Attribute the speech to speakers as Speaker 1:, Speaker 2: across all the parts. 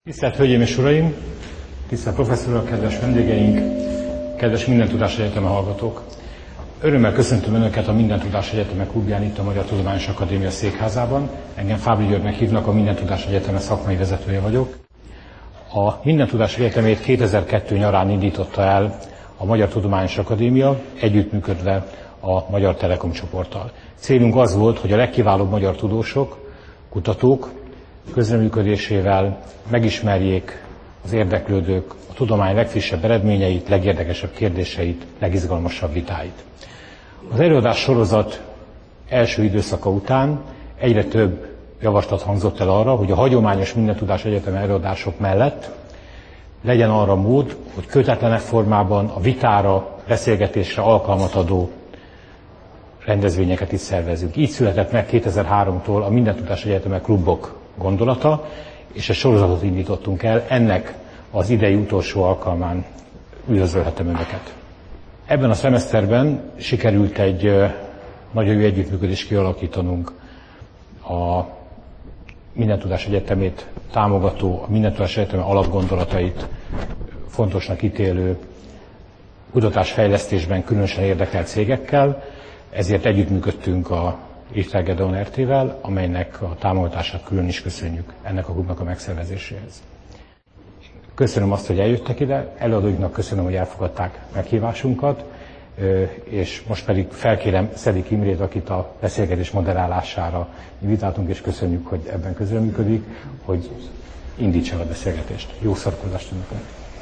Speaker 1: Tisztelt Hölgyeim és Uraim, tisztelt professzorok, kedves vendégeink, kedves Mindentudás Egyeteme hallgatók! Örömmel köszöntöm Önöket a Mindentudás Egyeteme klubján itt a Magyar Tudományos Akadémia székházában. Engem Fábri Györgynek hívnak, a Mindentudás Egyeteme szakmai vezetője vagyok. A Mindentudás Egyetemét 2002 nyarán indította el a Magyar Tudományos Akadémia, együttműködve a Magyar Telekom csoporttal. Célunk az volt, hogy a legkiválóbb magyar tudósok, kutatók közreműködésével megismerjék az érdeklődők a tudomány legfrissebb eredményeit, legérdekesebb kérdéseit, legizgalmasabb vitáit. Az előadás sorozat első időszaka után egyre több javaslat hangzott el arra, hogy a hagyományos Mindentudás Egyeteme előadások mellett legyen arra mód, hogy kötetlenek formában a vitára, beszélgetésre alkalmat adó rendezvényeket is szervezünk. Így született meg 2003-tól a Mindentudás Egyeteme klubok gondolata, és egy sorozatot indítottunk el, ennek az idei utolsó alkalmán üdvözölhetem Önöket. Ebben a szemeszterben sikerült egy nagyon jó együttműködést kialakítanunk a Mindentudás Egyetemét támogató, a Mindentudás Egyeteme alapgondolatait fontosnak ítélő kutatásfejlesztésben különösen érdekelt cégekkel, ezért együttműködtünk a Richter Gedeon RT-vel, amelynek a támogatását külön is köszönjük ennek a klubnak a megszervezéséhez. Köszönöm azt, hogy eljöttek ide, előadóinknak köszönöm, hogy elfogadták meghívásunkat, és most pedig felkérem Szedik Imrét, akit a beszélgetés moderálására invitáltunk, és köszönjük, hogy ebben közreműködik, hogy indítsa a beszélgetést. Jó szórakozást önöknek!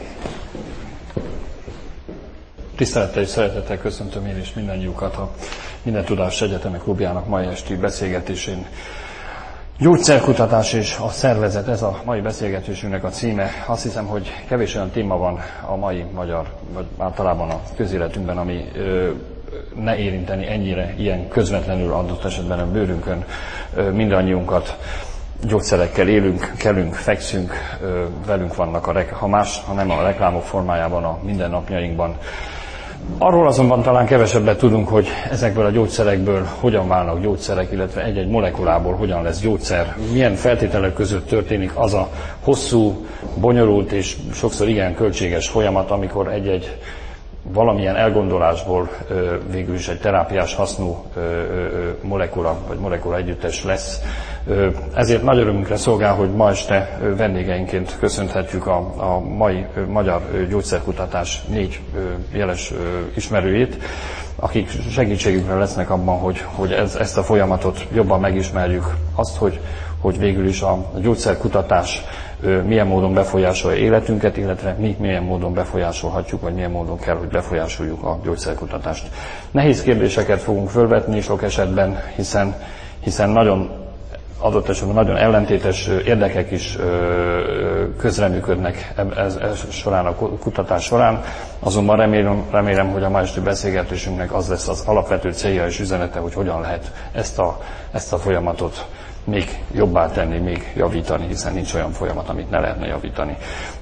Speaker 2: Tisztelettel és szeretettel köszöntöm én is mindannyiukat a Mindentudás Egyeteme klubjának mai esti beszélgetésén. Gyógyszerkutatás és a szervezet, ez a mai beszélgetésünknek a címe. Azt hiszem, hogy kevés olyan téma van a mai magyar, vagy általában a közéletünkben, ami ne érinteni ennyire, ilyen közvetlenül adott esetben a bőrünkön mindannyiunkat. Gyógyszerekkel élünk, kelünk, fekszünk, velünk vannak, ha nem a reklámok formájában, a mindennapjainkban. Arról azonban talán kevesebbet tudunk, hogy ezekből a gyógyszerekből hogyan válnak gyógyszerek, illetve egy-egy molekulából hogyan lesz gyógyszer, milyen feltételek között történik az a hosszú, bonyolult és sokszor igen költséges folyamat, amikor egy-egy valamilyen elgondolásból végül is egy terápiás hasznú molekula vagy molekula együttes lesz. Ezért nagy örömünkre szolgál, hogy ma este vendégeinként köszönhetjük a mai magyar gyógyszerkutatás 4 jeles ismerőjét, akik segítségünkre lesznek abban, hogy ezt a folyamatot jobban megismerjük, azt, hogy végül is a gyógyszerkutatás milyen módon befolyásolja életünket, illetve mi milyen módon befolyásolhatjuk, vagy milyen módon kell, hogy befolyásoljuk a gyógyszerkutatást. Nehéz kérdéseket fogunk fölvetni sok esetben, hiszen nagyon adott esetben nagyon ellentétes érdekek is közreműködnek ez során, a kutatás során. Azonban remélem, hogy a ma esti beszélgetésünknek az lesz az alapvető célja és üzenete, hogy hogyan lehet ezt a folyamatot még jobbá tenni, még javítani, hiszen nincs olyan folyamat, amit ne lehetne javítani.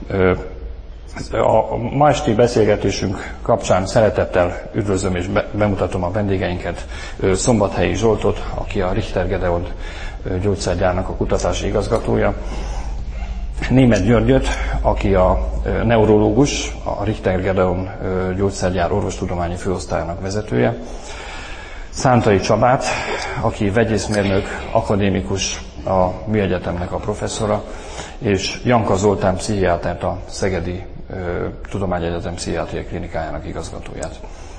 Speaker 2: A ma esti beszélgetésünk kapcsán szeretettel üdvözlöm és bemutatom a vendégeinket, Szombathelyi Zsoltot, aki a Richter Gedeon gyógyszergyárnak a kutatási igazgatója, Németh Györgyöt, aki a neurológus, a Richter Gedeon gyógyszergyár orvostudományi főosztályának vezetője, Szántai Csabát, aki vegyészmérnök, akadémikus, a Műegyetemnek a professzora, és Janka Zoltán pszichiátert, a Szegedi Tudományegyetem pszichiátriai klinikájának igazgatóját.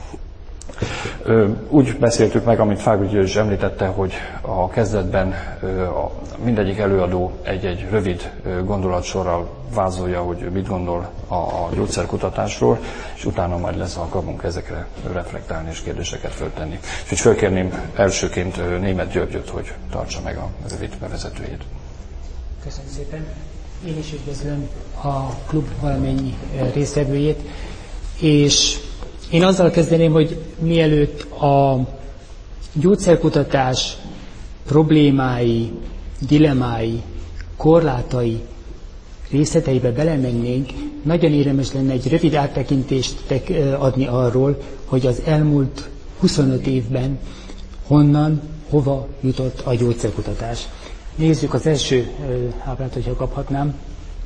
Speaker 2: Úgy beszéltük meg, amit Fábri György is említette, hogy a kezdetben mindegyik előadó egy rövid gondolatsorral vázolja, hogy mit gondol a gyógyszerkutatásról, és utána majd lesz alkalmunk ezekre reflektálni és kérdéseket föltenni. És fölkérném elsőként Németh Györgyöt, hogy tartsa meg a rövid bevezetőjét.
Speaker 3: Köszönöm szépen. Én is üdvözlöm a klub valamennyi résztvevőjét, és én azzal kezdeném, hogy mielőtt a gyógyszerkutatás problémái, dilemmái, korlátai részleteibe belemennénk, nagyon érdemes lenne egy rövid áttekintést adni arról, hogy az elmúlt 25 évben honnan, hova jutott a gyógyszerkutatás. Nézzük az első ábrát, hogyha kaphatnám.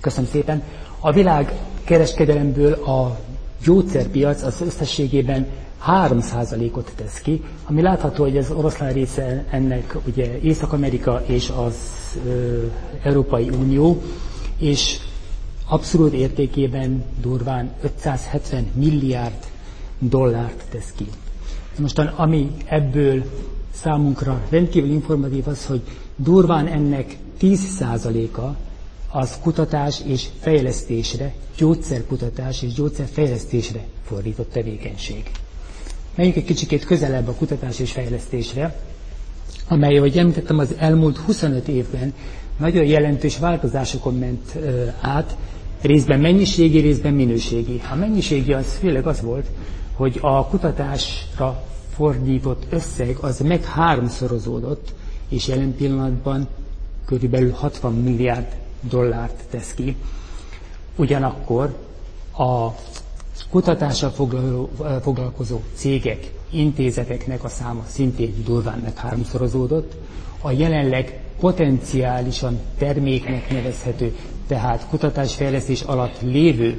Speaker 3: Köszönöm szépen. A világ kereskedelemből a gyógyszerpiac az összességében 3%-ot tesz ki, ami látható, hogy az oroszlán része ennek ugye Észak-Amerika és az Európai Unió, és abszolút értékében durván 570 milliárd dollárt tesz ki. Mostan, ami ebből számunkra rendkívül informatív az, hogy durván ennek 10%-a az kutatás és fejlesztésre, gyógyszerkutatás és gyógyszerfejlesztésre fordított tevékenység. Menjünk egy kicsikét közelebb a kutatás és fejlesztésre, amely, ahogy említettem, az elmúlt 25 évben nagyon jelentős változásokon ment át, részben mennyiségi, részben minőségi. A mennyiségi az főleg az volt, hogy a kutatásra fordított összeg az meg 3-szorozódott, és jelen pillanatban körülbelül 60 milliárd dollárt tesz ki. Ugyanakkor a kutatással foglalkozó cégek, intézeteknek a száma szintén durván meg 3-szorozódott. A jelenleg potenciálisan terméknek nevezhető, tehát kutatásfejlesztés alatt lévő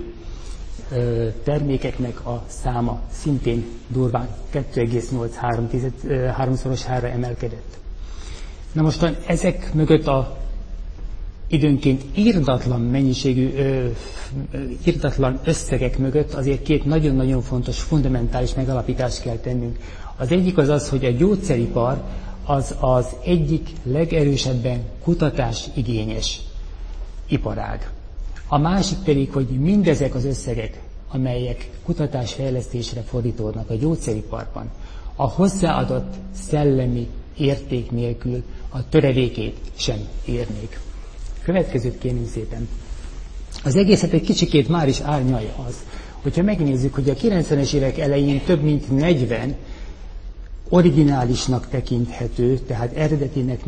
Speaker 3: termékeknek a száma szintén durván 2,83-szorosára emelkedett. Na mostan ezek mögött a időnként irdatlan mennyiségű, irdatlan összegek mögött azért két nagyon-nagyon fontos, fundamentális megalapítást kell tennünk. Az egyik az az, hogy a gyógyszeripar az egyik legerősebben kutatásigényes iparág. A másik pedig, hogy mindezek az összegek, amelyek kutatásfejlesztésre fordítódnak a gyógyszeriparban, a hozzáadott szellemi érték nélkül a töredékét sem érnék. Következőt kérném szépen. Az egészet egy kicsikét már is árnyalja az, hogyha megnézzük, hogy a 90-es évek elején több mint 40 originálisnak tekinthető, tehát eredetinek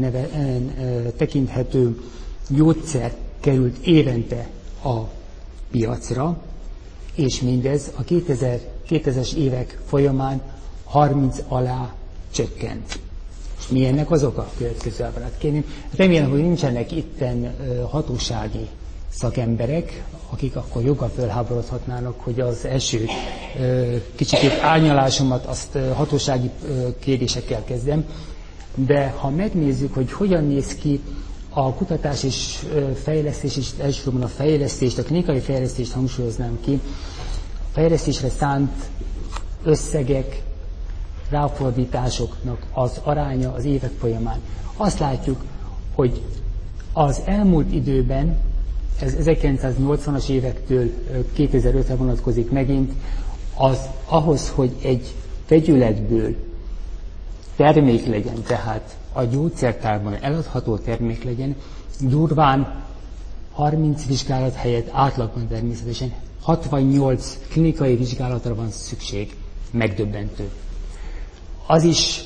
Speaker 3: tekinthető gyógyszer került évente a piacra, és mindez a 2000-es évek folyamán 30 alá csökkent. És mi ennek az oka? Következő ábrát kérném. Remélem, hogy nincsenek itten hatósági szakemberek, akik akkor joggal fölháborodhatnának, hogy az első kicsikét árnyalásomat azt hatósági kérdésekkel kezdem. De ha megnézzük, hogy hogyan néz ki a kutatás és fejlesztés, és elsősorban a fejlesztést, a klinikai fejlesztést hangsúlyoznám ki, a fejlesztésre szánt összegek, ráfordításoknak az aránya az évek folyamán. Azt látjuk, hogy az elmúlt időben, ez 1980-as évektől 2005-re vonatkozik megint, az ahhoz, hogy egy vegyületből termék legyen, tehát a gyógyszertárban eladható termék legyen, durván 30 vizsgálat helyett átlagban természetesen 68 klinikai vizsgálatra van szükség. Megdöbbentő. Az is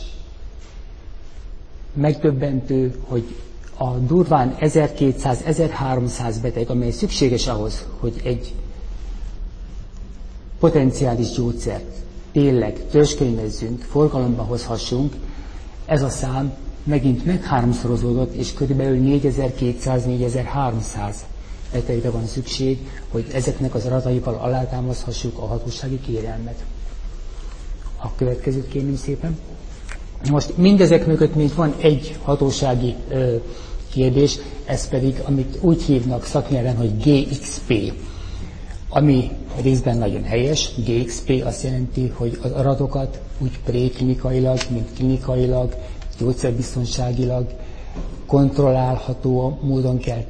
Speaker 3: megdöbbentő, hogy a durván 1200-1300 beteg, amely szükséges ahhoz, hogy egy potenciális gyógyszert tényleg törzskönyvezzünk, forgalomba hozhassunk, ez a szám megint meg 3-szorozódott, és körülbelül 4200-4300 betegre van szükség, hogy ezeknek az adataival alátámaszthassuk a hatósági kérelmet. A következőt kérném szépen. Most mindezek mögött még van egy hatósági kérdés, ez pedig, amit úgy hívnak szaknyelven, hogy GXP, ami részben nagyon helyes. GXP azt jelenti, hogy az adatokat úgy préklinikailag, mint klinikailag, gyógyszerbiztonságilag kontrollálható módon kell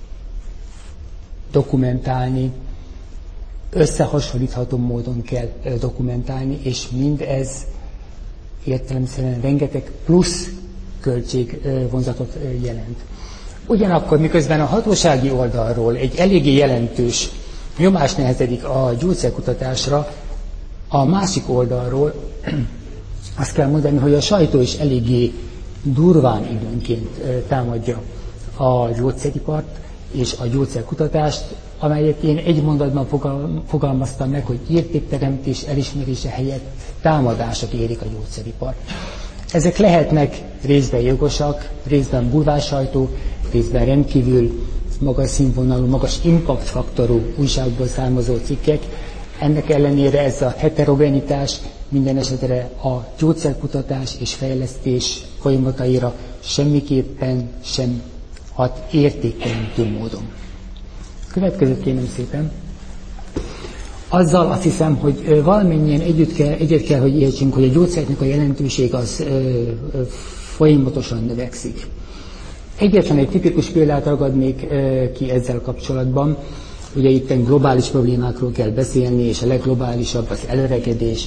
Speaker 3: dokumentálni, összehasonlítható módon kell dokumentálni, és mindez értelemszerűen rengeteg plusz költségvonzatot jelent. Ugyanakkor, miközben a hatósági oldalról egy eléggé jelentős nyomás nehezedik a gyógyszerkutatásra, a másik oldalról azt kell mondani, hogy a sajtó is eléggé durván időnként támadja a gyógyszeripart és a gyógyszerkutatást, amelyet én egy mondatban fogalmaztam meg, hogy értékteremtés elismerése helyett támadások érik a gyógyszeripart. Ezek lehetnek részben jogosak, részben bulvársajtó, részben rendkívül magas színvonalú, magas impact faktorú újságból származó cikkek. Ennek ellenére ez a heterogenitás minden esetre a gyógyszerkutatás és fejlesztés folyamataira semmiképpen sem hat értéktelenítő módon. Következőt kérem szépen. Azzal azt hiszem, hogy valamennyien együtt kell, hogy értsünk, hogy a gyógyszereknek a jelentőség az folyamatosan növekszik. Egyetlen egy tipikus példát ragadnék ki ezzel kapcsolatban. Ugye itt globális problémákról kell beszélni, és a legglobálisabb az elöregedés,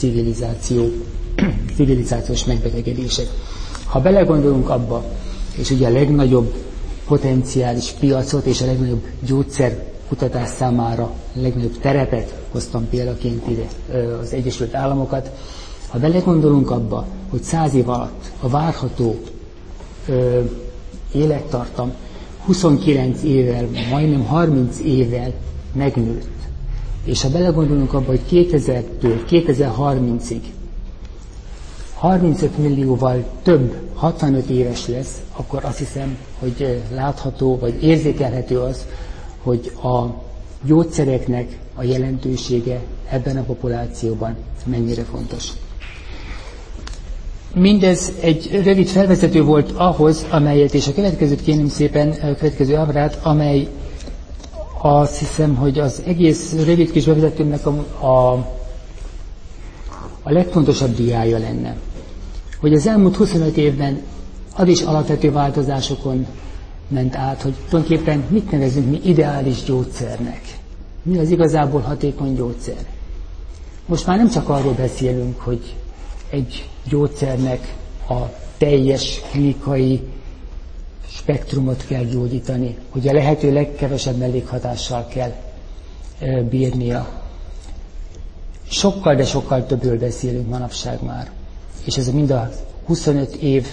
Speaker 3: civilizációs megbetegedések. Ha belegondolunk abba, és ugye a legnagyobb potenciális piacot és a legnagyobb gyógyszerkutatás számára a legnagyobb terepet hoztam példaként ide az Egyesült Államokat, ha belegondolunk abba, hogy 100 év alatt a várható élettartam 29 évvel, majdnem 30 évvel megnőtt, és ha belegondolunk abba, hogy 2000-től 2030-ig 35 millióval több 65 éves lesz, akkor azt hiszem, hogy látható, vagy érzékelhető az, hogy a gyógyszereknek a jelentősége ebben a populációban mennyire fontos. Mindez egy rövid felvezető volt ahhoz, amelyet, és a következőt kérném szépen, a következő ábrát, amely azt hiszem, hogy az egész rövid kis bevezetőmnek a legfontosabb diája lenne. Hogy az elmúlt 25 évben az is alapvető változásokon ment át, hogy tulajdonképpen mit nevezünk mi ideális gyógyszernek. Mi az igazából hatékony gyógyszer. Most már nem csak arról beszélünk, hogy egy gyógyszernek a teljes klinikai spektrumot kell gyógyítani, hogy a lehető legkevesebb mellékhatással kell bírnia. Sokkal, de sokkal többről beszélünk manapság már. És ez mind a 25 év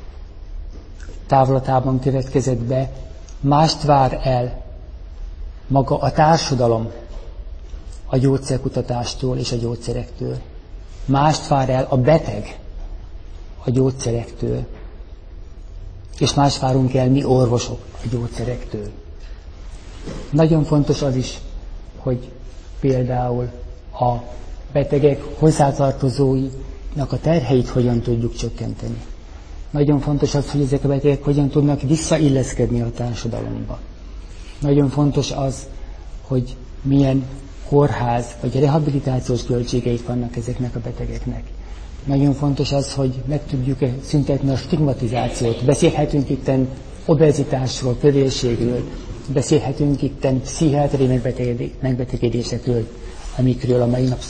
Speaker 3: távlatában következett be, mást vár el maga a társadalom a gyógyszerkutatástól és a gyógyszerektől. Mást vár el a beteg a gyógyszerektől, és más várunk el mi orvosok a gyógyszerektől. Nagyon fontos az is, hogy például a betegek hozzátartozóinak a terheit hogyan tudjuk csökkenteni. Nagyon fontos az, hogy ezek a betegek hogyan tudnak visszailleszkedni a társadalomba. Nagyon fontos az, hogy milyen kórház vagy rehabilitációs költségeik vannak ezeknek a betegeknek. Nagyon fontos az, hogy meg tudjuk szüntetni a stigmatizációt. Beszélhetünk itten obezitásról, ködélségről, beszélhetünk itten pszichiátriai megbetegedésekről, amikről a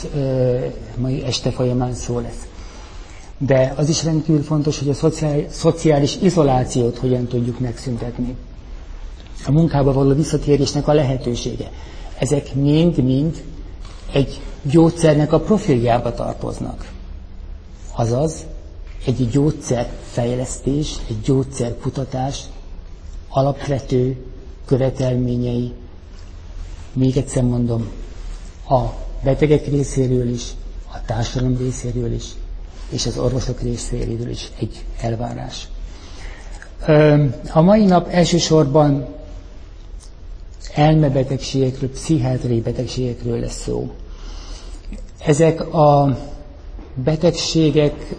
Speaker 3: mai este folyamán szó lesz. De az is rendkívül fontos, hogy a szociális izolációt hogyan tudjuk megszüntetni. A munkába való visszatérésnek a lehetősége. Ezek mind-mind egy gyógyszernek a profiljába tartoznak. Azaz, egy gyógyszerfejlesztés, egy gyógyszerkutatás alapvető követelményei, még egyszer mondom, a betegek részéről is, a társadalom részéről is, és az orvosok részéről is egy elvárás. A mai nap elsősorban elmebetegségekről, pszichiátriai betegségekről lesz szó. Ezek a betegségek,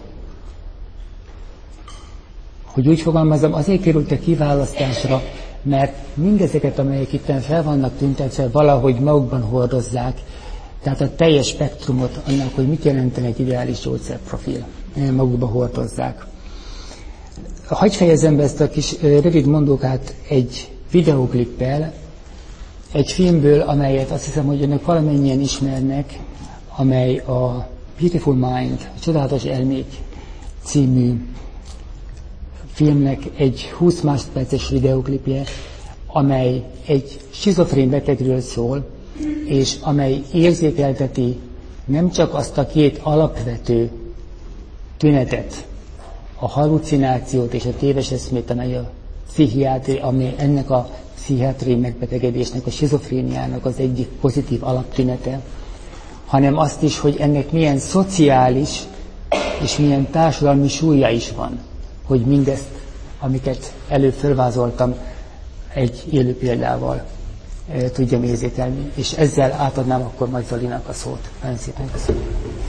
Speaker 3: hogy úgy fogalmazom, azért kerültek kiválasztásra, mert mindezeket, amelyek itt fel vannak tüntetve, valahogy magukban hordozzák, tehát a teljes spektrumot annak, hogy mit jelenten egy ideális gyógyszerprofil, magukba hordozzák. Hadd fejezzem be ezt a kis rövid mondókát egy videóklippel, egy filmből, amelyet azt hiszem, hogy önök valamennyien ismernek, amely a Beautiful Mind, a Csodálatos Elmék című filmnek egy 20 másodperces videóklipje, amely egy skizofrén betegről szól, és amely érzékelteti nem csak azt a két alapvető tünetet, a hallucinációt és a téves eszmét, amely ennek a pszichiátriai megbetegedésnek, a skizofréniának az egyik pozitív alaptünete, hanem azt is, hogy ennek milyen szociális és milyen társadalmi súlya is van, hogy mindezt, amiket előbb felvázoltam, egy élő példával tudja mérzételni. És ezzel átadnám akkor majd Zolinak a szót. Nagyon szépen köszönöm.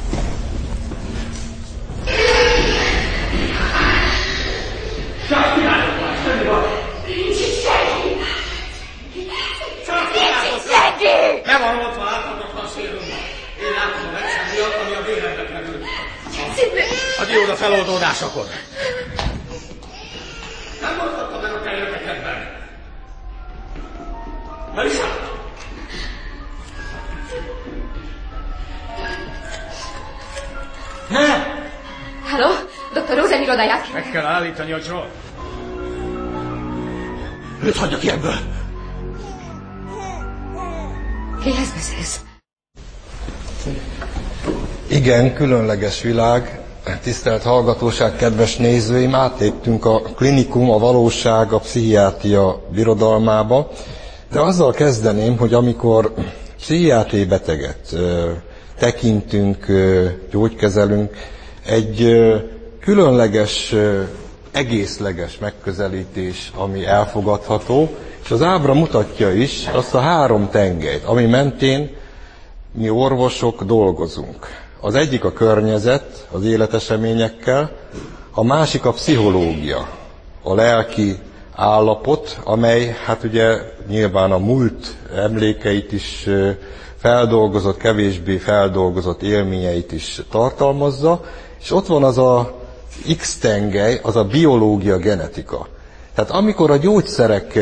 Speaker 4: Nem van ott van átadottan szélünkben. Én látom a verseny miatt, ami a vélembe kerül. A dióda feloldódásakor. Nem mondhattam meg a területekben. Melissa! Nem!
Speaker 5: Halló? Dr. Rosen irodáját.
Speaker 4: Meg kell állítani a John. Őt hagyja ki ebből.
Speaker 5: Kihez beszélsz?
Speaker 6: Igen, különleges világ. Tisztelt hallgatóság, kedves nézőim, átléptünk a klinikum, a valóság, a pszichiátria birodalmába, de azzal kezdeném, hogy amikor pszichiátriai beteget tekintünk, gyógykezelünk, egy különleges, egészleges megközelítés, ami elfogadható, és az ábra mutatja is azt a 3 tengelyt, ami mentén mi orvosok dolgozunk. Az egyik a környezet, az életeseményekkel, a másik a pszichológia, a lelki állapot, amely hát ugye nyilván a múlt emlékeit is feldolgozott, kevésbé feldolgozott élményeit is tartalmazza, és ott van az a X tengely, az a biológia, genetika. Tehát amikor a gyógyszerek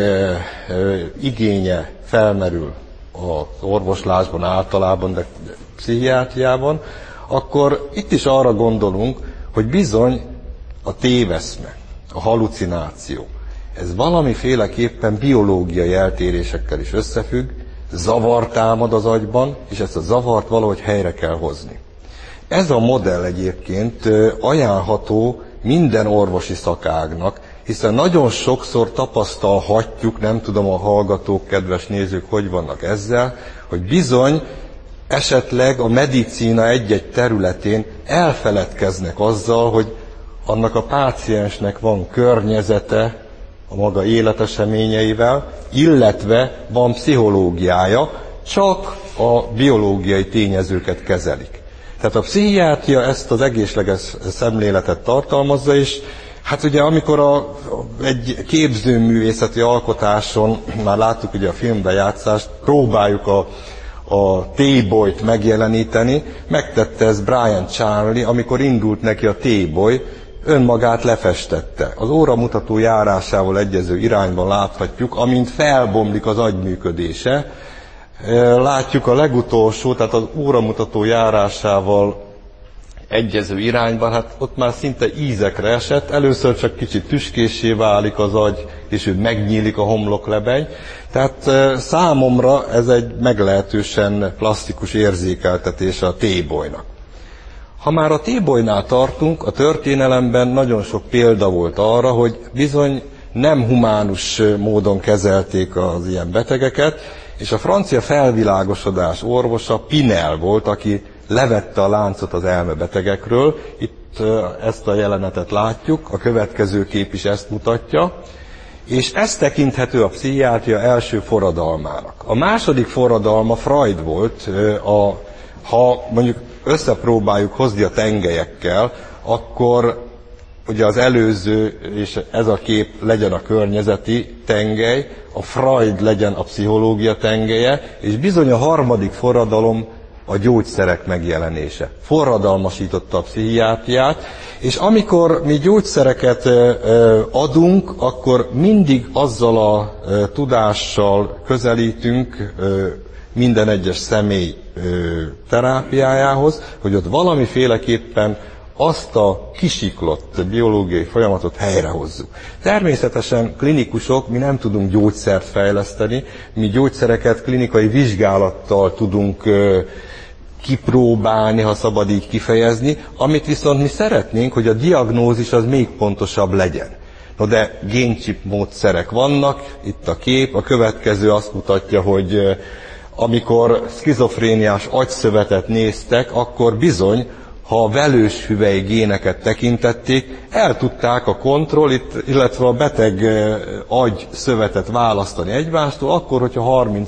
Speaker 6: igénye felmerül az orvoslásban általában, de pszichiátriában, akkor itt is arra gondolunk, hogy bizony a téveszme, a halucináció, ez valamiféleképpen biológiai eltérésekkel is összefügg, zavar támad az agyban, és ezt a zavart valahogy helyre kell hozni. Ez a modell egyébként ajánlható minden orvosi szakágnak, hiszen nagyon sokszor tapasztalhatjuk, nem tudom a hallgatók, kedves nézők, hogy vannak ezzel, hogy bizony esetleg a medicína egy-egy területén elfeledkeznek azzal, hogy annak a páciensnek van környezete a maga életeseményeivel, illetve van pszichológiája, csak a biológiai tényezőket kezelik. Tehát a pszichiátria ezt az egészleges szemléletet tartalmazza, és hát ugye amikor egy képzőművészeti alkotáson, már láttuk ugye a filmbejátszást, próbáljuk a T-boyt megjeleníteni, megtette ez Brian Charlie, amikor indult neki a T-boy, önmagát lefestette. Az óramutató járásával egyező irányban láthatjuk, amint felbomlik az agy működése. Látjuk a legutolsó, tehát az óramutató járásával egyező irányban, hát ott már szinte ízekre esett, először csak kicsit tüskéssé válik az agy, és ő megnyílik a homloklebeny. Tehát számomra ez egy meglehetősen plastikus érzékeltetése a T-boynak. Ha már a T-boynál tartunk, a történelemben nagyon sok példa volt arra, hogy bizony nem humánus módon kezelték az ilyen betegeket, és a francia felvilágosodás orvosa Pinel volt, aki levette a láncot az elmebetegekről. Itt ezt a jelenetet látjuk, a következő kép is ezt mutatja, és ez tekinthető a pszichiátria első forradalmának. A második forradalma Freud volt, ha mondjuk összepróbáljuk hozni a tengelyekkel, akkor ugye az előző, és ez a kép legyen a környezeti tengely, a Freud legyen a pszichológia tengelye, és bizony a harmadik forradalom a gyógyszerek megjelenése. Forradalmasította a pszichiátriát, és amikor mi gyógyszereket adunk, akkor mindig azzal a tudással közelítünk minden egyes személy terápiájához, hogy ott valamiféleképpen azt a kisiklott biológiai folyamatot helyrehozzuk. Természetesen klinikusok, mi nem tudunk gyógyszert fejleszteni, mi gyógyszereket klinikai vizsgálattal tudunk kipróbálni, ha szabad így kifejezni, amit viszont mi szeretnénk, hogy a diagnózis az még pontosabb legyen. No de géncsip módszerek vannak, itt a kép, a következő azt mutatja, hogy amikor szkizofréniás agyszövetet néztek, akkor bizony, ha a velős hüvely géneket tekintették, el tudták a kontrollit, illetve a beteg agy szövetet választani egymástól, akkor, hogyha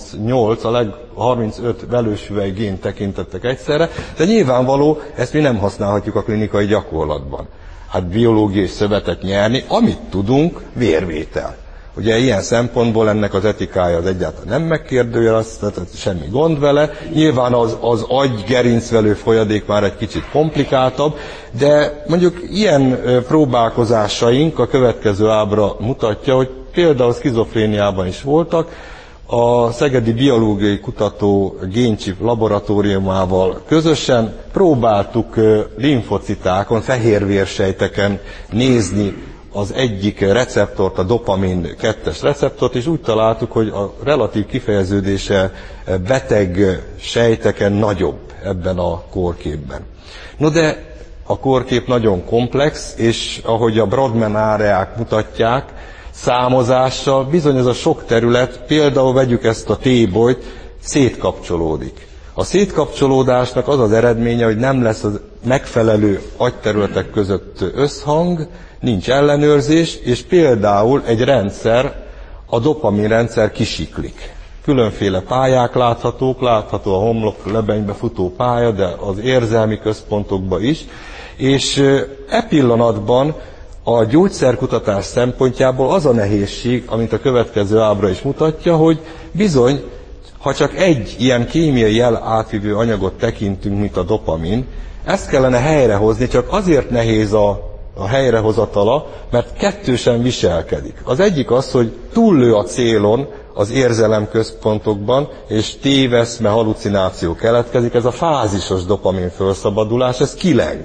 Speaker 6: 35 velős hüvely gént tekintettek egyszerre, de nyilvánvaló, ezt mi nem használhatjuk a klinikai gyakorlatban. Hát biológiai szövetet nyerni, amit tudunk, vérvétel. Ugye ilyen szempontból ennek az etikája az egyáltalán nem megkérdőjelezhető, semmi gond vele. Nyilván az agy-gerincvelő folyadék már egy kicsit komplikáltabb, de mondjuk ilyen próbálkozásaink a következő ábra mutatja, hogy például szkizofréniában is voltak. A Szegedi Biológiai Kutató Géncsip laboratóriumával közösen próbáltuk limfocitákon, fehérvérsejteken nézni az egyik receptort, a dopamin 2-es receptort, és úgy találtuk, hogy a relatív kifejeződése beteg sejteken nagyobb ebben a kórképben. No de a kórkép nagyon komplex, és ahogy a Brodmann áreák mutatják, számozással bizony ez a sok terület, például vegyük ezt a T-bolyt, szétkapcsolódik. A szétkapcsolódásnak az az eredménye, hogy nem lesz az megfelelő agyterületek között összhang, nincs ellenőrzés, és például egy rendszer, a dopamin rendszer kisiklik. Különféle pályák látható a homlok lebenybe futó pálya, de az érzelmi központokban is, és e pillanatban a gyógyszerkutatás szempontjából az a nehézség, amit a következő ábra is mutatja, hogy bizony, ha csak egy ilyen kémiai jel átvívő anyagot tekintünk, mint a dopamin, ezt kellene helyrehozni, csak azért nehéz a helyrehozatala, mert kettősen viselkedik. Az egyik az, hogy túllő a célon az érzelemközpontokban, és téveszme, halucináció keletkezik, ez a fázisos dopamin felszabadulás, ez kileng.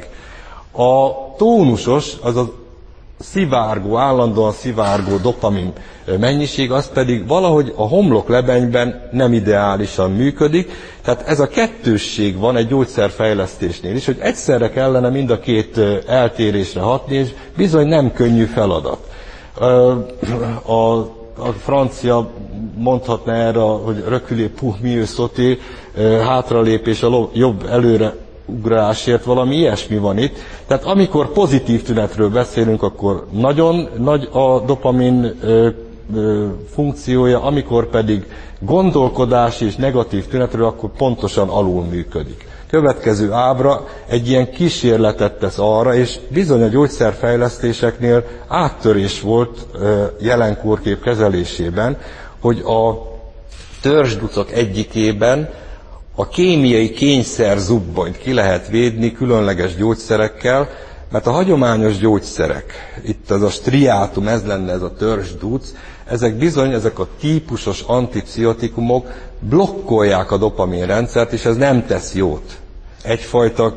Speaker 6: A tónusos, azaz szivárgó, állandóan szivárgó dopamin mennyiség, az pedig valahogy a homloklebenyben nem ideálisan működik, tehát ez a kettősség van egy gyógyszerfejlesztésnél is, hogy egyszerre kellene mind a két eltérésre hatni, és bizony nem könnyű feladat. A francia mondhatná erre, hogy reculer pour mieux sauter, hátralépés a jobb előre ugrásért, valami ilyesmi van itt. Tehát amikor pozitív tünetről beszélünk, akkor nagyon nagy a dopamin funkciója, amikor pedig gondolkodás és negatív tünetről, akkor pontosan alul működik. Következő ábra egy ilyen kísérletet tesz arra, és bizony a gyógyszerfejlesztéseknél áttörés volt jelen kórkép kezelésében, hogy a törzsducok egyikében a kémiai kényszer zubbonyt ki lehet védni különleges gyógyszerekkel, mert a hagyományos gyógyszerek, itt ez a striátum, ez lenne ez a törzsduc, ezek a típusos antipszichotikumok blokkolják a dopaminrendszert, és ez nem tesz jót. Egyfajta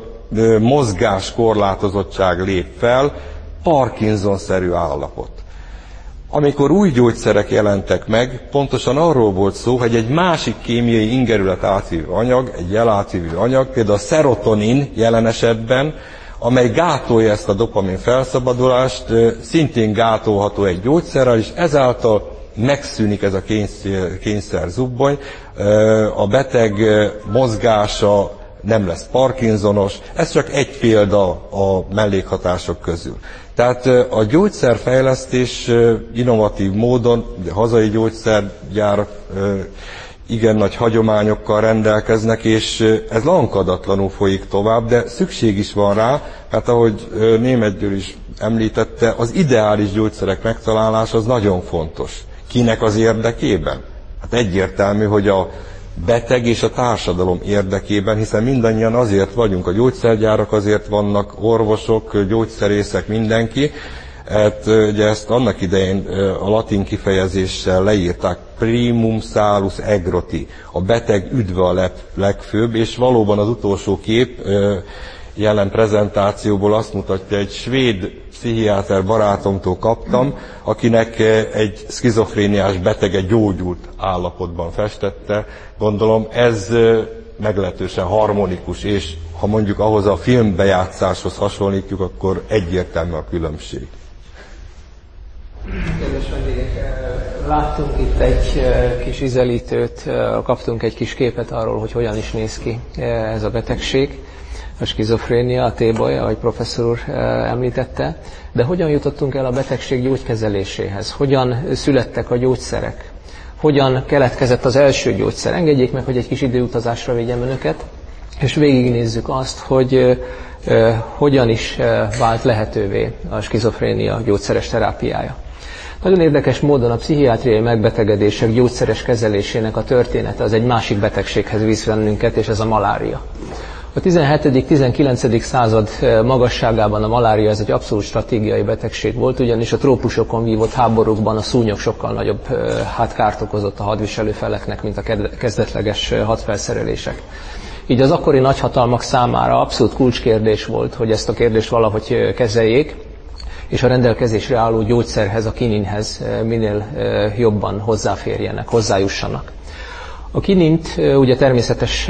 Speaker 6: mozgáskorlátozottság lép fel, Parkinson-szerű állapot. Amikor új gyógyszerek jelentek meg, pontosan arról volt szó, hogy egy másik kémiai ingerület átvívő anyag, egy jelátvívő anyag, például a szerotonin jelen esetben, amely gátolja ezt a dopamin felszabadulást, szintén gátolható egy gyógyszerrel, és ezáltal megszűnik ez a kényszer zubbony, a beteg mozgása nem lesz parkinsonos, ez csak egy példa a mellékhatások közül. Tehát a gyógyszerfejlesztés innovatív módon, de hazai gyógyszergyárak igen nagy hagyományokkal rendelkeznek, és ez lankadatlanul folyik tovább, de szükség is van rá, mert ahogy Németh György is említette, az ideális gyógyszerek megtalálása az nagyon fontos. Kinek az érdekében? Hát egyértelmű, hogy a beteg és a társadalom érdekében, hiszen mindannyian azért vagyunk, a gyógyszergyárak azért vannak, orvosok, gyógyszerészek, mindenki. Hát ugye ezt annak idején a latin kifejezéssel leírták, primum salus egroti, a beteg üdve a legfőbb, és valóban az utolsó kép jelen prezentációból azt mutatja, egy svéd pszichiáter barátomtól kaptam, akinek egy szkizofréniás betege gyógyult állapotban festette. Gondolom ez meglehetősen harmonikus, és ha mondjuk ahhoz a filmbejátszáshoz hasonlítjuk, akkor egyértelmű a különbség.
Speaker 7: Kedves vendégek, láttunk itt egy kis ízelítőt, kaptunk egy kis képet arról, hogy hogyan is néz ki ez a betegség. a skizofrénia, a T-baj, ahogy professzor úr említette, de hogyan jutottunk el a betegség gyógykezeléséhez? Hogyan születtek a gyógyszerek? Hogyan keletkezett az első gyógyszer? Engedjék meg, hogy egy kis időutazásra vigyem önöket, és végignézzük azt, hogy hogyan is vált lehetővé a skizofrénia gyógyszeres terápiája. Nagyon érdekes módon a pszichiátriai megbetegedések gyógyszeres kezelésének a története az egy másik betegséghez visz bennünket, és ez a malária. A 17.-19. század magasságában a malária ez egy abszolút stratégiai betegség volt, ugyanis a trópusokon vívott háborúkban a szúnyog sokkal nagyobb kárt okozott a hadviselő feleknek, mint a kezdetleges hadfelszerelések. Így az akkori nagyhatalmak számára abszolút kulcskérdés volt, hogy ezt a kérdést valahogy kezeljék, és a rendelkezésre álló gyógyszerhez, a kininhez minél jobban hozzáférjenek, hozzájussanak. A kinint ugye természetes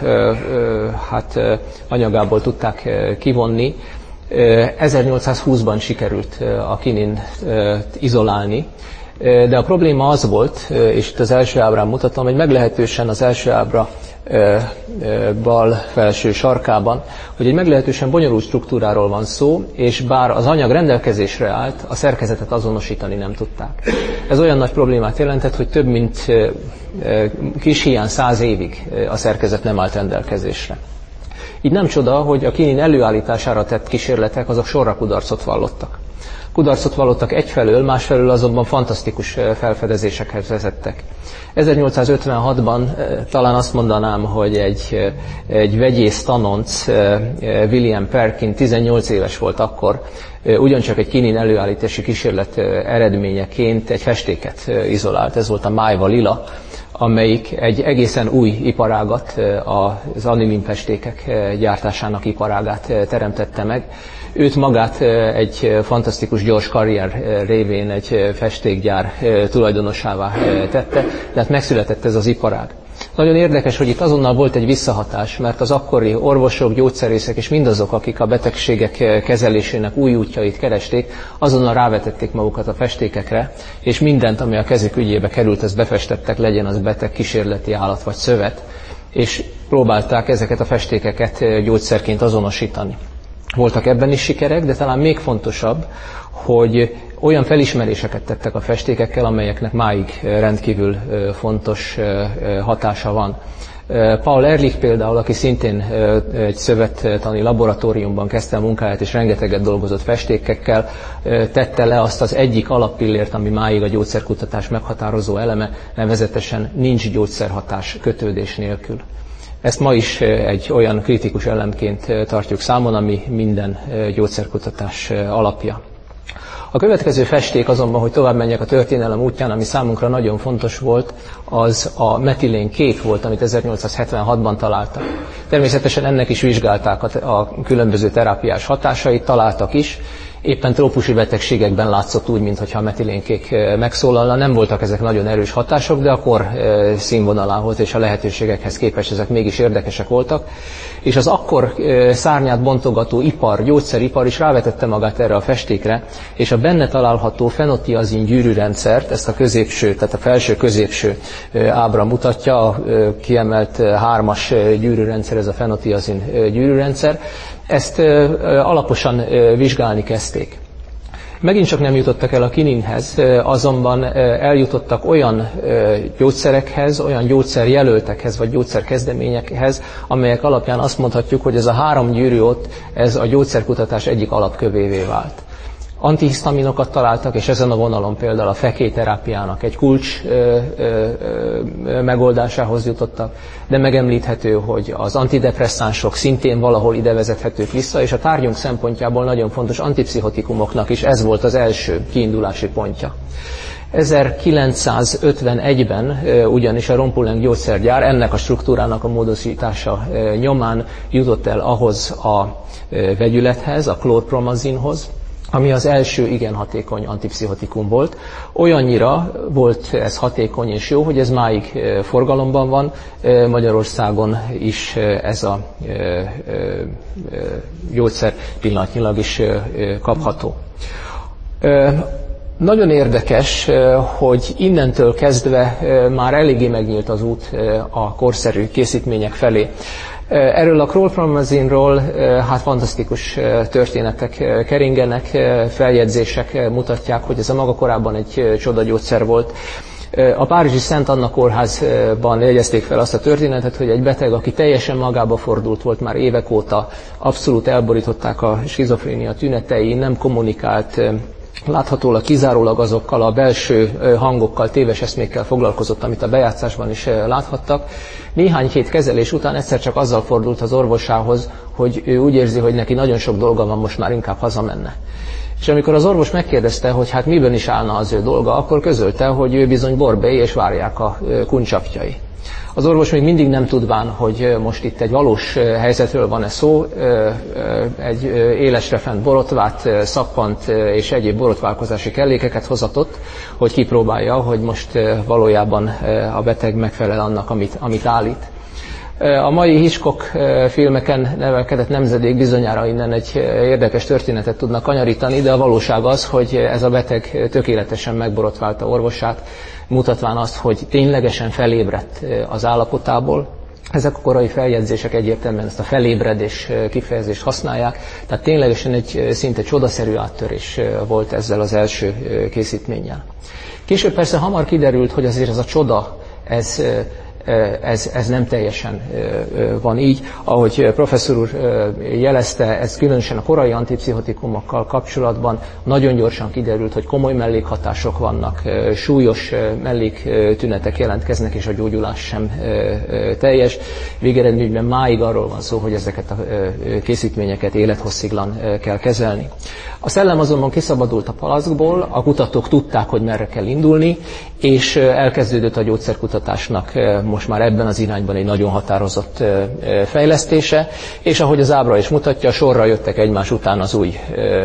Speaker 7: anyagából tudták kivonni. 1820-ban sikerült a kinint izolálni, de a probléma az volt, és itt az első ábrán mutatom, hogy meglehetősen az első ábra bal felső sarkában, hogy egy meglehetősen bonyolult struktúráról van szó, és bár az anyag rendelkezésre állt, a szerkezetet azonosítani nem tudták. Ez olyan nagy problémát jelentett, hogy több mint kis hiány 100 évig a szerkezet nem állt rendelkezésre. Így nem csoda, hogy a kinin előállítására tett kísérletek azok sorra kudarcot vallottak. Kudarcot vallottak egyfelől, másfelől azonban fantasztikus felfedezésekhez vezettek. 1856-ban talán azt mondanám, hogy egy vegyész tanonc, William Perkin, 18 éves volt akkor, ugyancsak egy kinin előállítási kísérlet eredményeként egy festéket izolált. Ez volt a májva lila, amelyik egy egészen új iparágat, az anilimpestékek gyártásának iparágát teremtette meg. Őt magát egy fantasztikus gyors karrier révén egy festékgyár tulajdonosává tette, tehát megszületett ez az iparág. Nagyon érdekes, hogy itt azonnal volt egy visszahatás, mert az akkori orvosok, gyógyszerészek és mindazok, akik a betegségek kezelésének új útjait keresték, azonnal rávetették magukat a festékekre, és mindent, ami a kezük ügyébe került, ezt befestettek, legyen az beteg, kísérleti állat vagy szövet, és próbálták ezeket a festékeket gyógyszerként azonosítani. Voltak ebben is sikerek, de talán még fontosabb, hogy olyan felismeréseket tettek a festékekkel, amelyeknek máig rendkívül fontos hatása van. Paul Ehrlich például, aki szintén egy szövettani laboratóriumban kezdte a munkáját, és rengeteget dolgozott festékekkel, tette le azt az egyik alappillért, ami máig a gyógyszerkutatás meghatározó eleme, nevezetesen nincs gyógyszerhatás kötődés nélkül. Ezt ma is egy olyan kritikus elemként tartjuk számon, ami minden gyógyszerkutatás alapja. A következő festék azonban, hogy tovább menjek a történelem útján, ami számunkra nagyon fontos volt, az a metilén kék volt, amit 1876-ban találtak. Természetesen ennek is vizsgálták a különböző terápiás hatásait, találtak is. Éppen trópusi betegségekben látszott úgy, mintha a metilénkék megszólalna. Nem voltak ezek nagyon erős hatások, de a kor színvonalához és a lehetőségekhez képest ezek mégis érdekesek voltak. És az akkor szárnyát bontogató ipar, gyógyszeripar is rávetette magát erre a festékre, és a benne található fenotiazin gyűrűrendszert, ezt a középső, tehát a felső középső ábra mutatja, a kiemelt 3-as gyűrűrendszer, ez a fenotiazin gyűrűrendszer. Ezt alaposan vizsgálni kezdték. Megint csak nem jutottak el a kininhez, azonban eljutottak olyan gyógyszerekhez, olyan gyógyszerjelöltekhez vagy gyógyszerkezdeményekhez, amelyek alapján azt mondhatjuk, hogy ez a 3 gyűrű ott, ez a gyógyszerkutatás egyik alapkövévé vált. Antihisztaminokat találtak, és ezen a vonalon például a fekélyterápiának egy kulcs megoldásához jutottak, de megemlíthető, hogy az antidepresszánsok szintén valahol ide vezethetők vissza, és a tárgyunk szempontjából nagyon fontos antipszichotikumoknak is ez volt az első kiindulási pontja. 1951-ben ugyanis a Rompuleng gyógyszergyár ennek a struktúrának a módosítása nyomán jutott el ahhoz a vegyülethez, a klórpromazinhoz, ami az első igen hatékony antipszichotikum volt. Olyannyira volt ez hatékony és jó, hogy ez máig forgalomban van. Magyarországon is ez a gyógyszer pillanatnyilag is kapható. Nagyon érdekes, hogy innentől kezdve már eléggé megnyílt az út a korszerű készítmények felé. Erről a klorpromazínról hát fantasztikus történetek keringenek, feljegyzések mutatják, hogy ez a maga korábban egy csodagyógyszer volt. A párizsi Szent Anna kórházban jegyezték fel azt a történetet, hogy egy beteg, aki teljesen magába fordult volt már évek óta, abszolút elborították a skizofrénia tünetei, nem kommunikált, láthatólag kizárólag azokkal a belső hangokkal, téves eszmékkel foglalkozott, amit a bejátszásban is láthattak. Néhány hét kezelés után egyszer csak azzal fordult az orvosához, hogy ő úgy érzi, hogy neki nagyon sok dolga van, most már inkább hazamenne. És amikor az orvos megkérdezte, hogy hát miben is állna az ő dolga, akkor közölte, hogy ő bizony borbély és várják a kuncsapjai. Az orvos még mindig nem tudván, hogy most itt egy valós helyzetről van-e szó, egy élesre fent borotvát, szappant és egyéb borotválkozási kellékeket hozatott, hogy kipróbálja, hogy most valójában a beteg megfelel annak, amit állít. A mai Hitchcock filmeken nevelkedett nemzedék bizonyára innen egy érdekes történetet tudnak kanyarítani, de a valóság az, hogy ez a beteg tökéletesen megborotválta orvosát, mutatván azt, hogy ténylegesen felébredt az állapotából. Ezek a korai feljegyzések egyértelműen ezt a felébredés kifejezést használják, tehát ténylegesen egy szinte csodaszerű áttörés volt ezzel az első készítménnyel. Később persze hamar kiderült, hogy azért ez a csoda, ez nem teljesen van így. Ahogy professzor úr jelezte, ez különösen a korai antipszichotikumokkal kapcsolatban nagyon gyorsan kiderült, hogy komoly mellékhatások vannak, súlyos melléktünetek jelentkeznek, és a gyógyulás sem teljes. Végeredményben máig arról van szó, hogy ezeket a készítményeket élethossziglan kell kezelni. A szellem azonban kiszabadult a palackból, a kutatók tudták, hogy merre kell indulni, és elkezdődött a gyógyszerkutatásnak most már ebben az irányban egy nagyon határozott fejlesztése, és ahogy az ábra is mutatja, sorra jöttek egymás után az új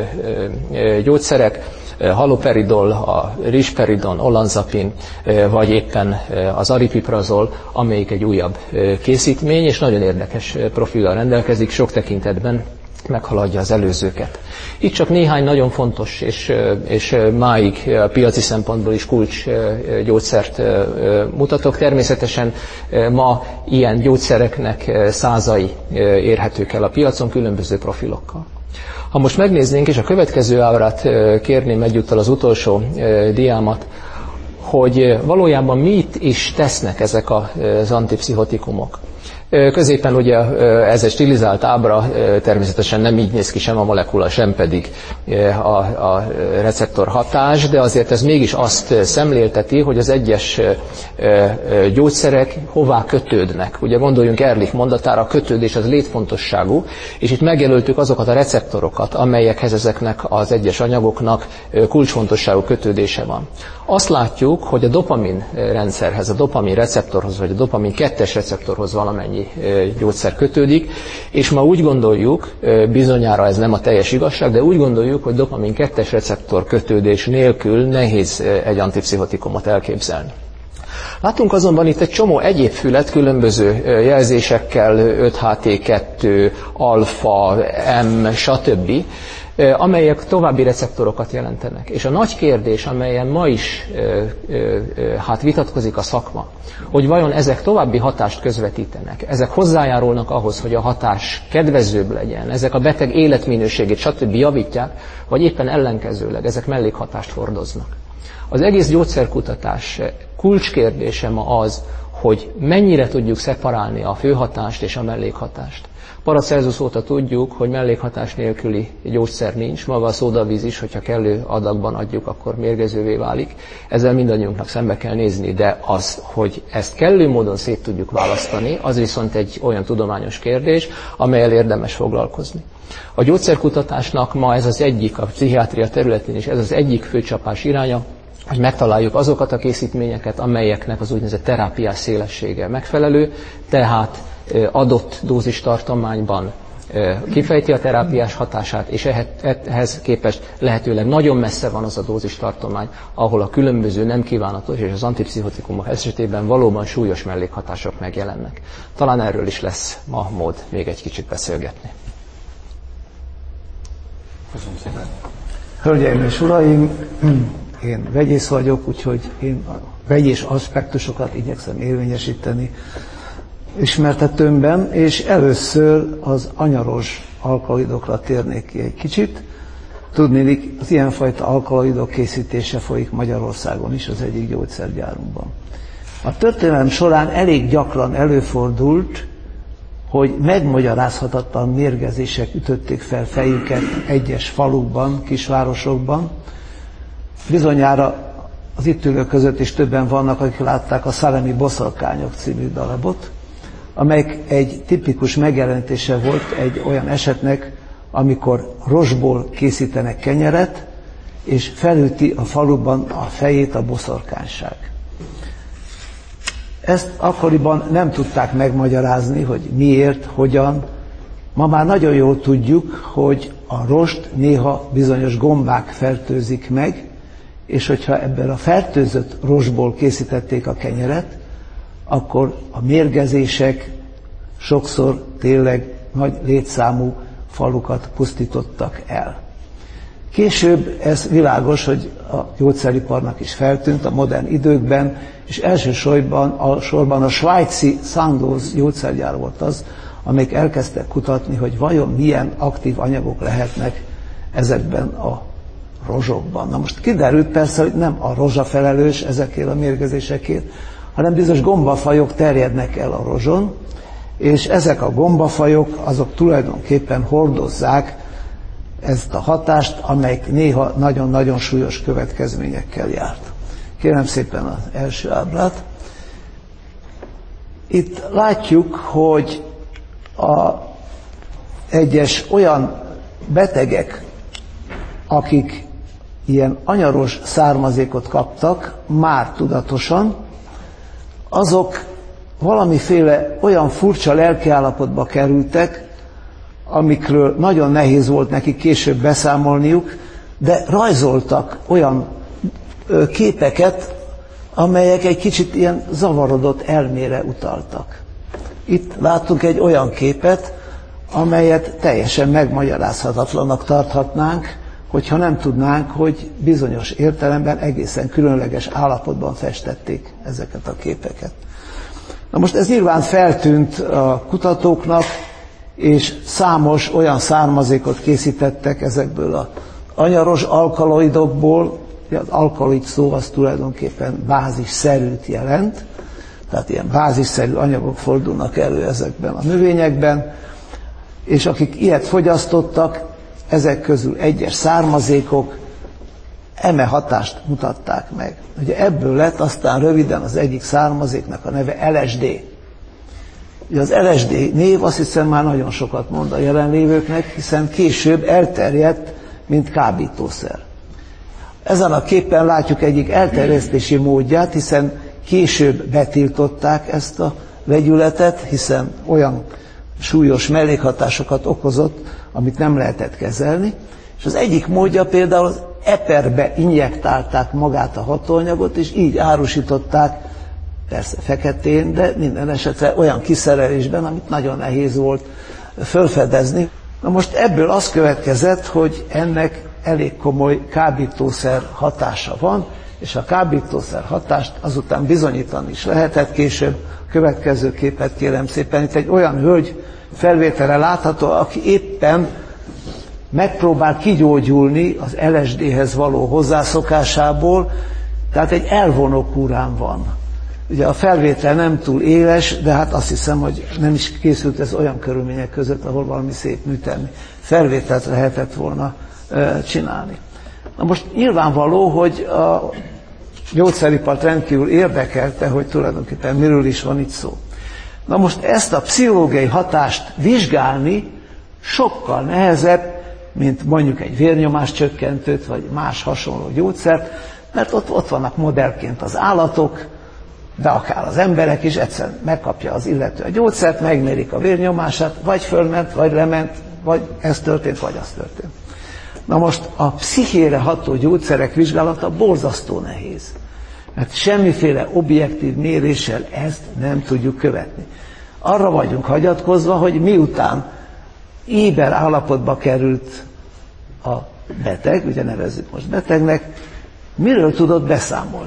Speaker 7: gyógyszerek, haloperidol, a risperidon, olanzapin, vagy éppen az aripiprazol, amelyik egy újabb készítmény, és nagyon érdekes profillal rendelkezik, sok tekintetben meghaladja az előzőket. Itt csak néhány nagyon fontos és máig piaci szempontból is kulcs gyógyszert mutatok. Természetesen ma ilyen gyógyszereknek százai érhetők el a piacon különböző profilokkal. Ha most megnéznénk, és a következő ábrát kérném egyúttal az utolsó diámat, hogy valójában mit is tesznek ezek az antipszichotikumok. Középen ugye ez egy stilizált ábra, természetesen nem így néz ki sem a molekula, sem pedig a receptor hatás, de azért ez mégis azt szemlélteti, hogy az egyes gyógyszerek hová kötődnek. Ugye gondoljunk Ehrlich mondatára, a kötődés az létfontosságú, és itt megjelöltük azokat a receptorokat, amelyekhez ezeknek az egyes anyagoknak kulcsfontosságú kötődése van. Azt látjuk, hogy a dopamin rendszerhez, a dopamin receptorhoz, vagy a dopamin 2-es receptorhoz valamennyi gyógyszer kötődik, és ma úgy gondoljuk, bizonyára ez nem a teljes igazság, de úgy gondoljuk, hogy dopamin 2-es receptor kötődés nélkül nehéz egy antipszichotikumot elképzelni. Látunk azonban itt egy csomó egyéb fület különböző jelzésekkel, 5HT2, alfa, M, stb., amelyek további receptorokat jelentenek. És a nagy kérdés, amelyen ma is vitatkozik a szakma, hogy vajon ezek további hatást közvetítenek, ezek hozzájárulnak ahhoz, hogy a hatás kedvezőbb legyen, ezek a beteg életminőségét stb. Javítják, vagy éppen ellenkezőleg ezek mellékhatást hordoznak. Az egész gyógyszerkutatás kulcskérdése ma az, hogy mennyire tudjuk szeparálni a főhatást és a mellékhatást. Paracelsus óta tudjuk, hogy mellékhatás nélküli gyógyszer nincs, maga a szódavíz is, hogyha kellő adagban adjuk, akkor mérgezővé válik. Ezzel mindannyiunknak szembe kell nézni, de az, hogy ezt kellő módon szét tudjuk választani, az viszont egy olyan tudományos kérdés, amellyel érdemes foglalkozni. A gyógyszerkutatásnak ma ez az egyik, a pszichiátria területén is ez az egyik főcsapás iránya, hogy megtaláljuk azokat a készítményeket, amelyeknek az úgynevezett terápiás szélessége megfelelő, tehát adott dózistartományban kifejti a terápiás hatását, és ehhez képest lehetőleg nagyon messze van az a dózistartomány, ahol a különböző nem kívánatos és az antipszichotikumok esetében valóban súlyos mellékhatások megjelennek. Talán erről is lesz ma mód még egy kicsit beszélgetni.
Speaker 2: Köszönöm szépen.
Speaker 8: Hölgyeim és uraim, én vegyész vagyok, úgyhogy én a vegyés aspektusokat igyekszem érvényesíteni. ismertetőmben, és először az anyarozs alkaloidokra térnék ki egy kicsit. Tudniillik, az ilyenfajta alkaloidok készítése folyik Magyarországon is, az egyik gyógyszergyárunkban. A történelem során elég gyakran előfordult, hogy megmagyarázhatatlan mérgezések ütötték fel fejüket egyes falukban, kisvárosokban. Bizonyára az itt ülők között is többen vannak, akik látták a Szalemi Boszorkányok című darabot, amely egy tipikus megjelenítése volt egy olyan esetnek, amikor rozsból készítenek kenyeret, és felüti a faluban a fejét a boszorkányság. Ezt akkoriban nem tudták megmagyarázni, hogy miért, hogyan. Ma már nagyon jól tudjuk, hogy a rozst néha bizonyos gombák fertőzik meg, és hogyha ebben a fertőzött rozsból készítették a kenyeret, akkor a mérgezések sokszor tényleg nagy létszámú falukat pusztítottak el. Később ez világos, hogy a gyógyszeriparnak is feltűnt a modern időkben, és elsősorban a svájci Sandoz gyógyszergyár volt az, amelyik elkezdtek kutatni, hogy vajon milyen aktív anyagok lehetnek ezekben a rozsokban. Na most kiderült persze, hogy nem a rozsa felelős ezekért a mérgezésekért, hanem bizonyos gombafajok terjednek el a rozson, és ezek a gombafajok azok tulajdonképpen hordozzák ezt a hatást, amelyik néha nagyon-nagyon súlyos következményekkel járt. Kérem szépen az első ábrát. Itt látjuk, hogy egyes olyan betegek, akik ilyen anyaros származékot kaptak, már tudatosan, azok valamiféle olyan furcsa lelkiállapotba kerültek, amikről nagyon nehéz volt nekik később beszámolniuk, de rajzoltak olyan képeket, amelyek egy kicsit ilyen zavarodott elmére utaltak. Itt látunk egy olyan képet, amelyet teljesen megmagyarázhatatlannak tarthatnánk, hogyha nem tudnánk, hogy bizonyos értelemben egészen különleges állapotban festették ezeket a képeket. Na most ez nyilván feltűnt a kutatóknak, és számos olyan származékot készítettek ezekből az anyaros alkaloidokból. Az alkaloid szó az tulajdonképpen bázisszerűt jelent, tehát ilyen bázisszerű anyagok fordulnak elő ezekben a növényekben, és akik ilyet fogyasztottak, ezek közül egyes származékok eme hatást mutatták meg. Ugye ebből lett aztán röviden az egyik származéknak a neve LSD. Ugye az LSD név azt hiszem már nagyon sokat mond a jelenlévőknek, hiszen később elterjedt, mint kábítószer. Ezen a képen látjuk egyik elterjesztési módját, hiszen később betiltották ezt a vegyületet, hiszen olyan súlyos mellékhatásokat okozott, amit nem lehetett kezelni. És az egyik módja például az eperbe injektálták magát a hatóanyagot, és így árusították, persze feketén, de minden esetre olyan kiszerelésben, amit nagyon nehéz volt felfedezni. Na most ebből az következett, hogy ennek elég komoly kábítószer hatása van, és a kábítószer hatást azután bizonyítani is lehetett később. A következő képet kérem szépen, itt egy olyan hölgy felvétele látható, aki éppen megpróbál kigyógyulni az LSD-hez való hozzászokásából, tehát egy elvonó kúrán van. Ugye a felvétel nem túl éles, de hát azt hiszem, hogy nem is készült ez olyan körülmények között, ahol valami szép műtermi felvételt lehetett volna csinálni. Na most nyilvánvaló, hogy a gyógyszeripart rendkívül érdekelte, hogy tulajdonképpen miről is van itt szó. Na most ezt a pszichológiai hatást vizsgálni sokkal nehezebb, mint mondjuk egy vérnyomáscsökkentőt, vagy más hasonló gyógyszert, mert ott vannak modellként az állatok, de akár az emberek is, egyszerűen megkapja az illető a gyógyszert, megmérik a vérnyomását, vagy fölment, vagy lement, vagy ez történt, vagy az történt. Na most a pszichére ható gyógyszerek vizsgálata borzasztó nehéz, mert semmiféle objektív méréssel ezt nem tudjuk követni. Arra vagyunk hagyatkozva, hogy miután éber állapotba került a beteg, ugye nevezzük most betegnek, miről tudott beszámolni.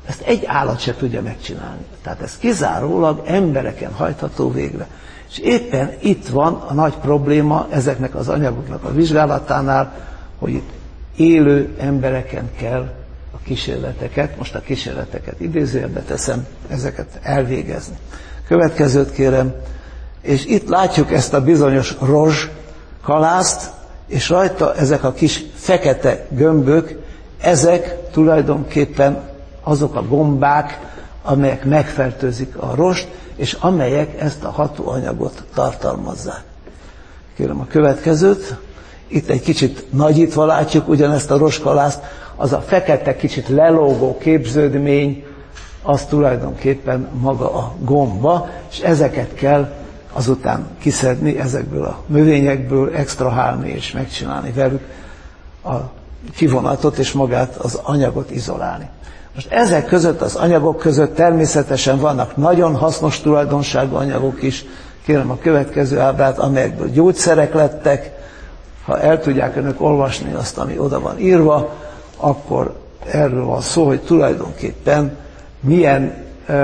Speaker 8: Ezt egy állat se tudja megcsinálni. Tehát ez kizárólag embereken hajtható végre. És éppen itt van a nagy probléma ezeknek az anyagoknak a vizsgálatánál, hogy itt élő embereken kell a kísérleteket, most a kísérleteket idézőjelbe teszem, ezeket elvégezni. Következőt kérem, és itt látjuk ezt a bizonyos rozskalászt, és rajta ezek a kis fekete gömbök, ezek tulajdonképpen azok a gombák, amelyek megfertőzik a rost, és amelyek ezt a hatóanyagot tartalmazzák. Kérem a következőt. Itt egy kicsit nagyítva látjuk ugyanezt a rozskalászt, az a fekete, kicsit lelógó képződmény, az tulajdonképpen maga a gomba, és ezeket kell azután kiszedni ezekből a növényekből, extrahálni és megcsinálni velük a kivonatot és magát az anyagot izolálni. Most ezek között, az anyagok között természetesen vannak nagyon hasznos tulajdonságú anyagok is. Kérem a következő ábrát, amelyekből gyógyszerek lettek. Ha el tudják önök olvasni azt, ami oda van írva, akkor erről van szó, hogy tulajdonképpen milyen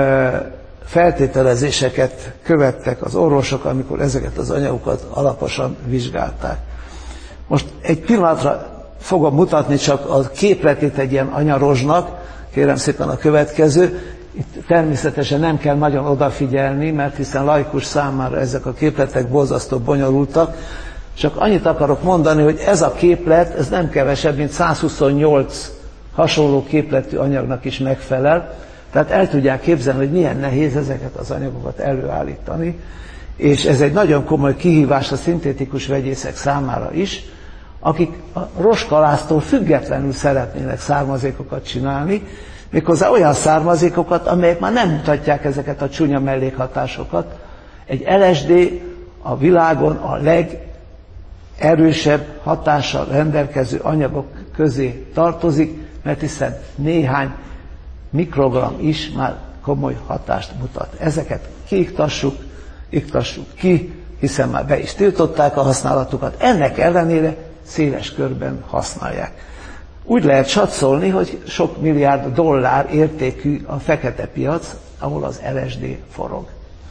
Speaker 8: feltételezéseket követtek az orvosok, amikor ezeket az anyagokat alaposan vizsgálták. Most egy pillanatra fogom mutatni csak a képletét egy ilyen anyarozsnak, kérem szépen a következő. Itt természetesen nem kell nagyon odafigyelni, mert hiszen laikus számára ezek a képletek borzasztó bonyolultak. Csak annyit akarok mondani, hogy ez a képlet, ez nem kevesebb, mint 128 hasonló képletű anyagnak is megfelel. Tehát el tudják képzelni, hogy milyen nehéz ezeket az anyagokat előállítani. És ez egy nagyon komoly kihívás a szintetikus vegyészek számára is, akik a rozskalásztól függetlenül szeretnének származékokat csinálni, méghozzá olyan származékokat, amelyek már nem mutatják ezeket a csúnya mellékhatásokat. Egy LSD a világon a legerősebb hatással rendelkező anyagok közé tartozik, mert hiszen néhány mikrogram is már komoly hatást mutat. Ezeket kiiktassuk ki, hiszen már be is tiltották a használatukat, ennek ellenére széles körben használják. Úgy lehet satszolni, hogy sok milliárd dollár értékű a fekete piac, ahol az LSD forog.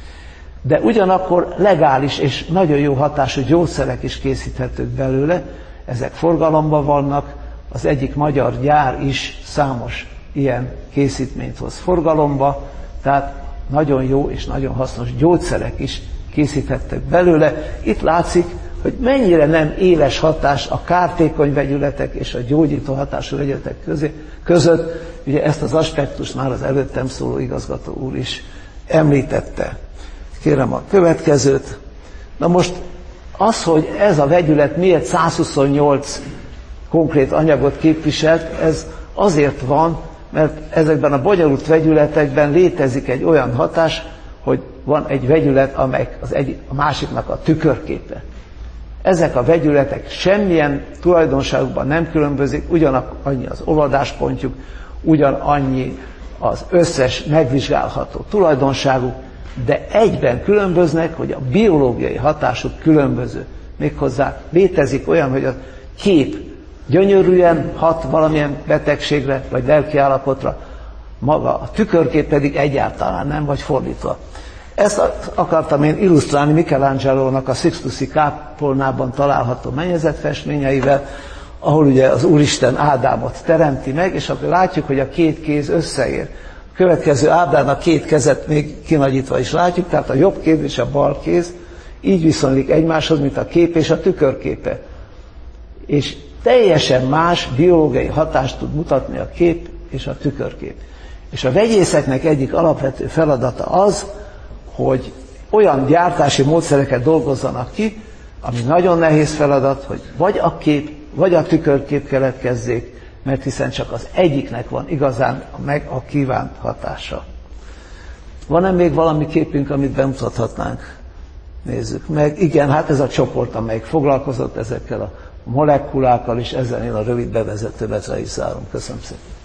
Speaker 8: De ugyanakkor legális és nagyon jó hatású gyógyszerek is készíthetők belőle, ezek forgalomban vannak, az egyik magyar gyár is számos ilyen készítményt hoz forgalomba, tehát nagyon jó és nagyon hasznos gyógyszerek is készíthettek belőle. Itt látszik, hogy mennyire nem éles hatás a kártékony vegyületek és a gyógyító hatású vegyületek között. Ugye ezt az aspektust már az előttem szóló igazgató úr is említette. Kérem a következőt. Na most az, hogy ez a vegyület miért 128 konkrét anyagot képviselt, ez azért van, mert ezekben a bonyolult vegyületekben létezik egy olyan hatás, hogy van egy vegyület, amely a másiknak a tükörképe. Ezek a vegyületek semmilyen tulajdonságukban nem különbözik, ugyanannyi az olvadáspontjuk, ugyanannyi az összes megvizsgálható tulajdonságuk, de egyben különböznek, hogy a biológiai hatásuk különböző. Méghozzá létezik olyan, hogy a kép gyönyörűen hat valamilyen betegségre, vagy lelkiállapotra, maga a tükörkép pedig egyáltalán nem, vagy fordítva. Ezt akartam én illusztrálni Michelangelo-nak a Sixtusi kápolnában található mennyezetfestményeivel, ahol ugye az Úristen Ádámot teremti meg, és akkor látjuk, hogy a két kéz összeér. A következő ábrán a két kezet még kinagyítva is látjuk, tehát a jobb kéz és a bal kéz így viszonylik egymáshoz, mint a kép és a tükörképe. És teljesen más biológiai hatást tud mutatni a kép és a tükörkép. És a vegyészeknek egyik alapvető feladata az, hogy olyan gyártási módszereket dolgozzanak ki, ami nagyon nehéz feladat, hogy vagy a kép, vagy a tükörkép keletkezzék, mert hiszen csak az egyiknek van igazán meg a kívánt hatása. Van-e még valami képünk, amit bemutathatnánk? Nézzük meg. Igen, hát ez a csoport, amelyik foglalkozott ezekkel a molekulákkal, és ezzel én a rövid bevezetőmet le is zárom. Köszönöm szépen.